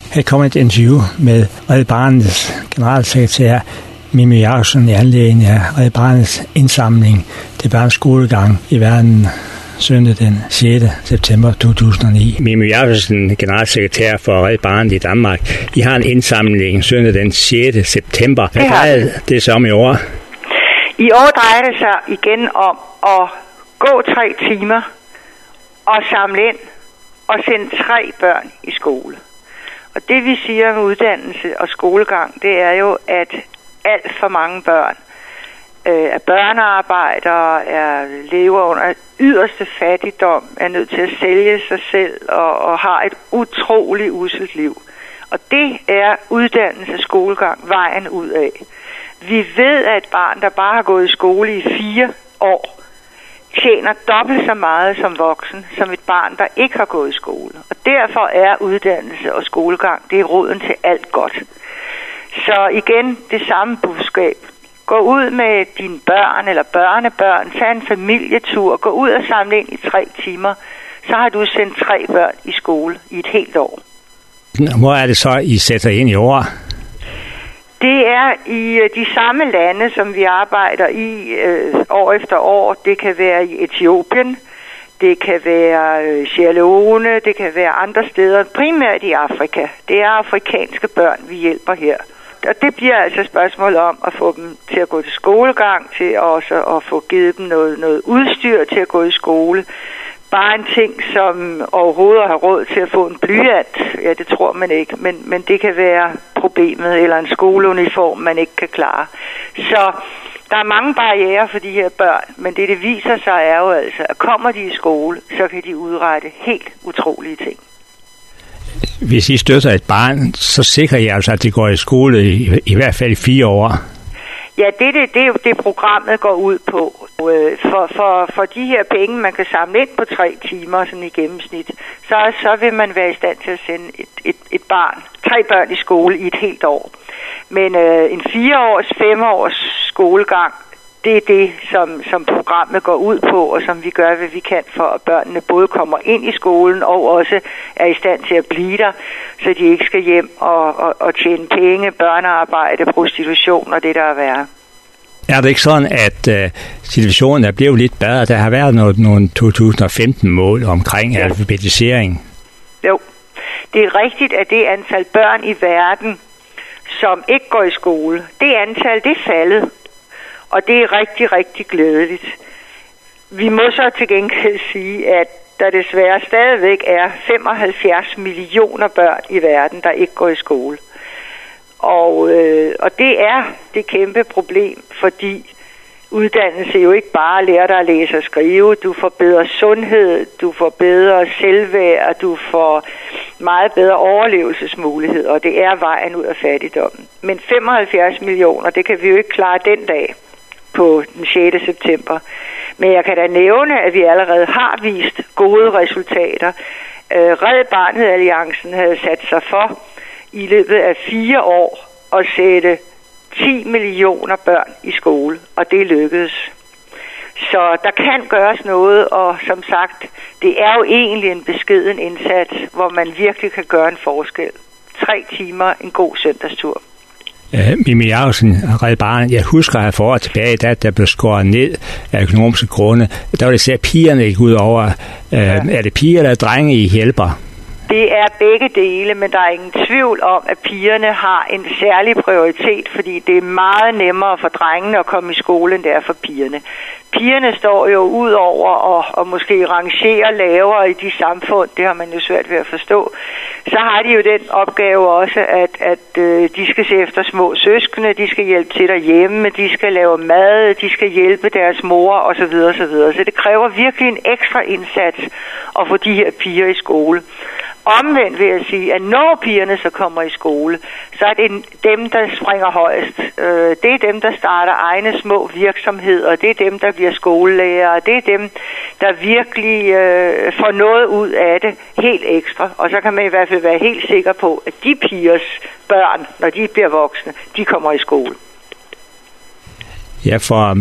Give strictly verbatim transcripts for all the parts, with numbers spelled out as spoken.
Her kommer et interview med Red Barnets generalsekretær Mimi Jakobsen i anledning af Red Barnets indsamling til børns skolegang i verden søndag den sjette september to tusind og ni. Mimi Jakobsen, generalsekretær for Red Barnet i Danmark. I har en indsamling søndag den sjette september. Hvad drejer det sig om i år? I år drejer det sig igen om at gå tre timer og samle ind og sende tre børn i skole. Og det vi siger med uddannelse og skolegang, det er jo, at alt for mange børn øh, er børnearbejdere, er lever under yderste fattigdom, er nødt til at sælge sig selv og, og har et utroligt usselt liv. Og det er uddannelse og skolegang vejen ud af. Vi ved, at et barn, der bare har gået i skole i fire år, tjener dobbelt så meget som voksen, som et barn, der ikke har gået i skole. Og derfor er uddannelse og skolegang, det er roden til alt godt. Så igen, det samme budskab. Gå ud med dine børn eller børnebørn, tag en familietur, gå ud og samle ind i tre timer, så har du sendt tre børn i skole i et helt år. Hvor er det så, I sætter ind i år? Det er i de samme lande, som vi arbejder i øh, år efter år. Det kan være i Etiopien, det kan være øh, Sierra Leone, det kan være andre steder, primært i Afrika. Det er afrikanske børn, vi hjælper her. Og det bliver altså et spørgsmål om at få dem til at gå til skolegang, til også at få givet dem noget, noget udstyr til at gå i skole. Bare en ting, som overhovedet har råd til at få en blyant, ja, det tror man ikke, men, men det kan være problemet, eller en skoleuniform, man ikke kan klare. Så der er mange barrierer for de her børn, men det, det viser sig er jo altså, at kommer de i skole, så kan de udrette helt utrolige ting. Hvis I støtter et barn, så sikrer I altså, at de går i skole i, i hvert fald fire år. Ja, det er det, det, det programmet går ud på. For, for, for de her penge, man kan samle ind på tre timer sådan i gennemsnit, så, så vil man være i stand til at sende et, et, et barn, tre børn i skole i et helt år. Men øh, en fireårs, femårs skolegang, det er det, som, som programmet går ud på, og som vi gør, hvad vi kan for, at børnene både kommer ind i skolen og også er i stand til at blive der, så de ikke skal hjem og, og, og tjene penge, børnearbejde, prostitution og det, der er værre. Er det ikke sådan, at uh, situationen er blevet lidt bedre? Der har været noget, nogle to tusind og femten-mål omkring ja. alfabetisering. Jo, det er rigtigt, at det antal børn i verden, som ikke går i skole, det antal, det er faldet. Og det er rigtig, rigtig glædeligt. Vi må så til gengæld sige, at der desværre stadigvæk er femoghalvfjerds millioner børn i verden, der ikke går i skole. Og, øh, og det er det kæmpe problem, fordi uddannelse jo ikke bare lærer dig at læse og skrive. Du får bedre sundhed, du får bedre selvværd, du får meget bedre overlevelsesmuligheder, og det er vejen ud af fattigdommen. Men femoghalvfjerds millioner, det kan vi jo ikke klare den dag på den sjette september. Men jeg kan da nævne, at vi allerede har vist gode resultater. Red Barnet Alliancen havde sat sig for i løbet af fire år at sætte ti millioner børn i skole, og det lykkedes. Så der kan gøres noget, og som sagt, det er jo egentlig en beskeden indsats, hvor man virkelig kan gøre en forskel. Tre timer, en god søndagstur. Uh, Mimi Jakobsen, Red Barnet, jeg husker her for år tilbage, da der blev skåret ned af økonomiske grunde. Der var det især pigerne ikke ud over. Uh, ja. Er det piger eller drenge, I hjælper? Det er begge dele, men der er ingen tvivl om, at pigerne har en særlig prioritet, fordi det er meget nemmere for drengene at komme i skole, end det er for pigerne. Pigerne står jo ud over og, og måske rangerer lavere i de samfund, det har man jo svært ved at forstå. Så har de jo den opgave også, at, at øh, de skal se efter små søskende, de skal hjælpe til derhjemme, de skal lave mad, de skal hjælpe deres mor osv. osv. Så det kræver virkelig en ekstra indsats at få de her piger i skole. Omvendt vil jeg sige, at når pigerne så kommer i skole, så er det dem, der springer højst. Det er dem, der starter egne små virksomheder. Det er dem, der bliver skolelærere. Det er dem, der virkelig øh, får noget ud af det helt ekstra. Og så kan man i hvert fald være helt sikker på, at de pigers børn, når de bliver voksne, de kommer i skole. Ja, for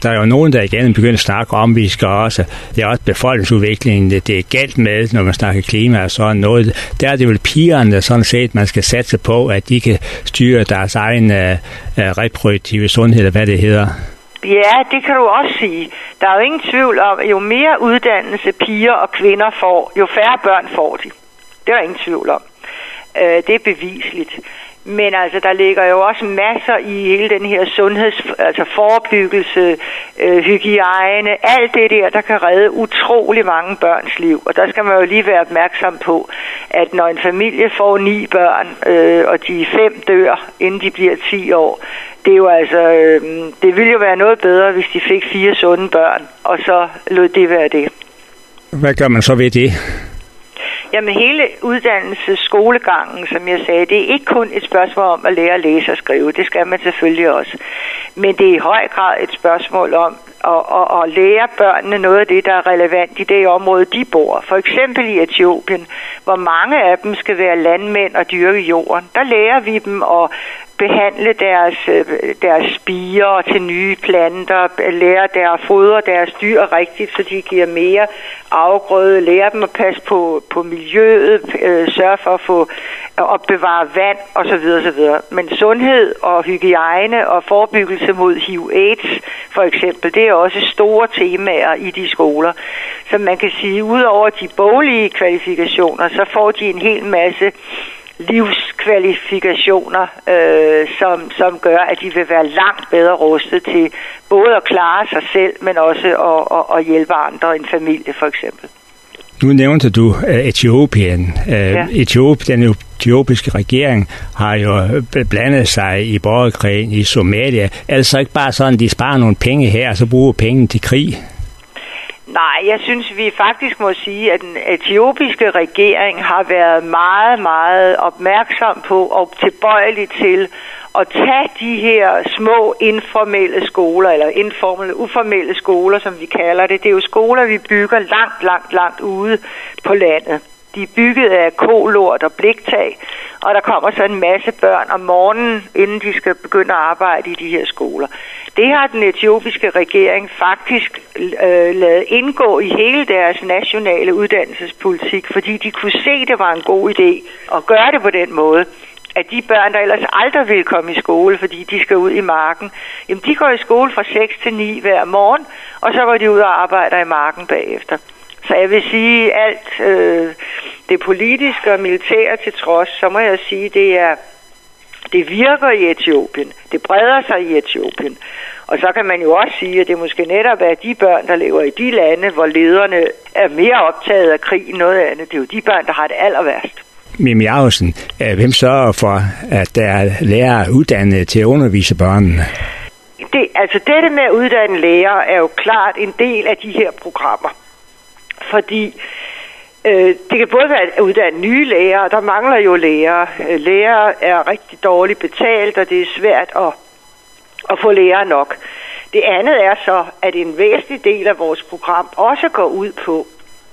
Der er jo nogen, der igen begynder at snakke om, vi skal også, det er også befolkningsudviklingen, det, det er galt med, når man snakker klima og sådan noget. Der er det vel pigerne, sådan set, man skal satse på, at de kan styre deres egen uh, reproduktive sundhed, eller hvad det hedder. Ja, det kan du også sige. Der er jo ingen tvivl om, at jo mere uddannelse piger og kvinder får, jo færre børn får de. Det er der ingen tvivl om. Øh, det er bevisligt. Men altså, der ligger jo også masser i hele den her sundheds, altså forebyggelse, øh, hygiejne, alt det der, der kan redde utrolig mange børns liv. Og der skal man jo lige være opmærksom på, at når en familie får ni børn, øh, og de fem dør, inden de bliver ti år, det er jo altså, øh, det ville jo være noget bedre, hvis de fik fire sunde børn, og så lod det være det. Hvad gør man så ved det? Jamen hele uddannelsesskolegangen, som jeg sagde, det er ikke kun et spørgsmål om at lære at læse og skrive. Det skal man selvfølgelig også. Men det er i høj grad et spørgsmål om at, at, at lære børnene noget af det, der er relevant i det område, de bor. For eksempel i Etiopien, hvor mange af dem skal være landmænd og dyrke jorden. Der lærer vi dem at behandle deres, deres spirer til nye planter, lære deres fodre, deres dyr rigtigt, så de giver mere afgrøde, lære dem at passe på, på miljøet, øh, sørge for at få at opbevare vand osv. osv. Men sundhed og hygiejne og forebyggelse mod H I V AIDS for eksempel, det er også store temaer i de skoler. Så man kan sige, udover de boglige kvalifikationer, så får de en hel masse livskvalifikationer, øh, som, som gør, at de vil være langt bedre rustet til både at klare sig selv, men også at, at, at hjælpe andre, en familie for eksempel. Nu nævnte du uh, Etiopien. Uh, ja. Etiop, den etiopiske regering har jo blandet sig i borgerkrigen i Somalia. Er det så ikke bare sådan, at de sparer nogle penge her, og så bruger penge til krig? Nej, jeg synes, vi faktisk må sige, at den etiopiske regering har været meget, meget opmærksom på og tilbøjelig til at tage de her små informelle skoler, eller informelle, uformelle skoler, som vi kalder det. Det er jo skoler, vi bygger langt, langt, langt ude på landet. De er bygget af kolort og bliktag, og der kommer så en masse børn om morgenen, inden de skal begynde at arbejde i de her skoler. Det har den etiopiske regering faktisk øh, ladet indgå i hele deres nationale uddannelsespolitik, fordi de kunne se, at det var en god idé at gøre det på den måde, at de børn, der ellers aldrig vil komme i skole, fordi de skal ud i marken, jamen de går i skole fra seks til ni hver morgen, og så går de ud og arbejder i marken bagefter. Så jeg vil sige, alt øh, det politiske og militære til trods, så må jeg sige, det er det virker i Etiopien. Det breder sig i Etiopien. Og så kan man jo også sige, at det måske netop er de børn, der lever i de lande, hvor lederne er mere optaget af krig end noget andet. Det er jo de børn, der har det aller værst. Mimi Ausen, hvem sørger for, at der er lærere uddannet til at undervise børnene? Det, altså dette med at uddanne lærere er jo klart en del af de her programmer. Fordi øh, det kan både være at uddanne nye lærere, der mangler jo lærere. Lærere er rigtig dårligt betalt, og det er svært at, at få lærere nok. Det andet er så, at en væsentlig del af vores program også går ud på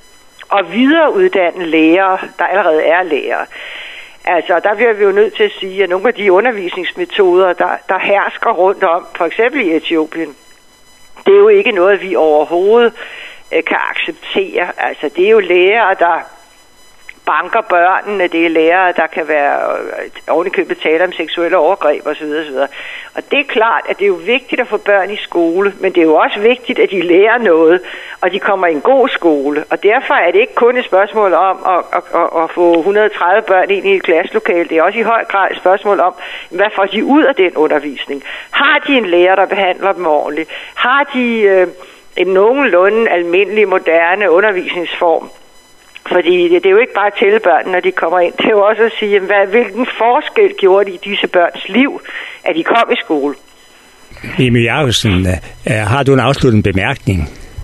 at videreuddanne lærere, der allerede er lærere. Altså, der bliver vi jo nødt til at sige, at nogle af de undervisningsmetoder, der, der hersker rundt om, for eksempel i Etiopien, det er jo ikke noget, vi overhovedet øh, kan acceptere. Altså, det er jo lærere, der banker børnene, det er lærere, der kan være øh, ovenikøbet tale om seksuelle overgreb osv. osv. Og det er klart, at det er jo vigtigt at få børn i skole, men det er jo også vigtigt, at de lærer noget, og de kommer i en god skole. Og derfor er det ikke kun et spørgsmål om at, at, at, at få et hundrede og tredive børn ind i et klasselokale. Det er også i høj grad et spørgsmål om, hvad får de ud af den undervisning? Har de en lærer, der behandler dem ordentligt? Har de øh, en nogenlunde almindelig, moderne undervisningsform? Fordi det, det er jo ikke bare til børnene, når de kommer ind. Det er jo også at sige, hvad, hvilken forskel gjorde de i disse børns liv, at de kom i skole. Mimi Ausen, har du en afsluttende bemærkning?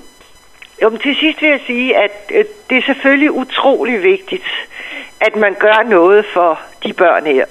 Jo, men til sidst vil jeg sige, at det er selvfølgelig utrolig vigtigt, at man gør noget for de børn her.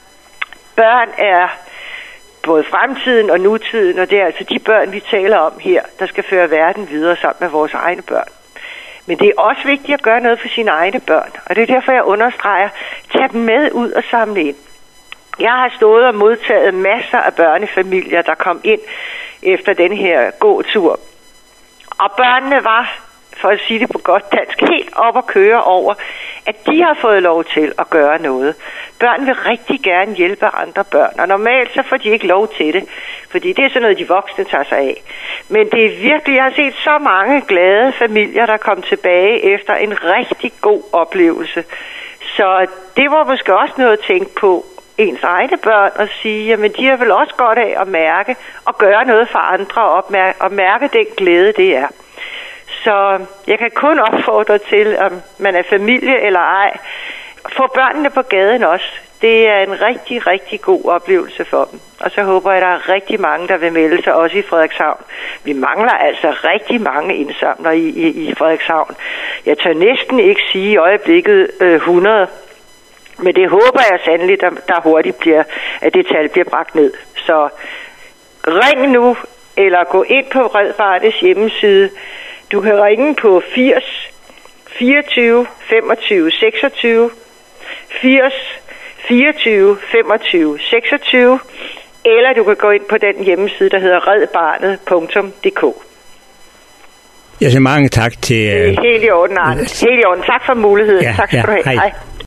Børn er både fremtiden og nutiden, og det er altså de børn, vi taler om her, der skal føre verden videre sammen med vores egne børn. Men det er også vigtigt at gøre noget for sine egne børn, og det er derfor, jeg understreger, tag dem med ud og samle ind. Jeg har stået og modtaget masser af børnefamilier, der kom ind efter den her gåtur. Og børnene var, for at sige det på godt dansk, helt op at køre over, at de har fået lov til at gøre noget. Børn vil rigtig gerne hjælpe andre børn, og normalt så får de ikke lov til det, fordi det er sådan noget, de voksne tager sig af. Men det er virkelig, jeg har set så mange glade familier, der kom tilbage efter en rigtig god oplevelse. Så det var måske også noget at tænke på ens egne børn og sige, jamen de har vel også godt af at mærke og gøre noget for andre og, opmærke, og mærke den glæde, det er. Så jeg kan kun opfordre til, om man er familie eller ej, få børnene på gaden også. Det er en rigtig, rigtig god oplevelse for dem. Og så håber jeg, at der er rigtig mange, der vil melde sig også i Frederikshavn. Vi mangler altså rigtig mange indsamlere i, i, i Frederikshavn. Jeg tør næsten ikke sige i øjeblikket øh, hundrede, men det håber jeg sandelig, der, der hurtigt bliver, at det tal bliver bragt ned. Så ring nu, eller gå ind på Red Barnets hjemmeside. Du kan ringe på firs fireogtyve femogtyve seksogtyve, firs fireogtyve femogtyve seksogtyve, eller du kan gå ind på den hjemmeside, der hedder redbarnet punktum d k. Jeg siger mange tak til... Helt i orden, Arne. Helt i orden. Tak for muligheden. Ja, tak skal ja, du have. Hej. Hej.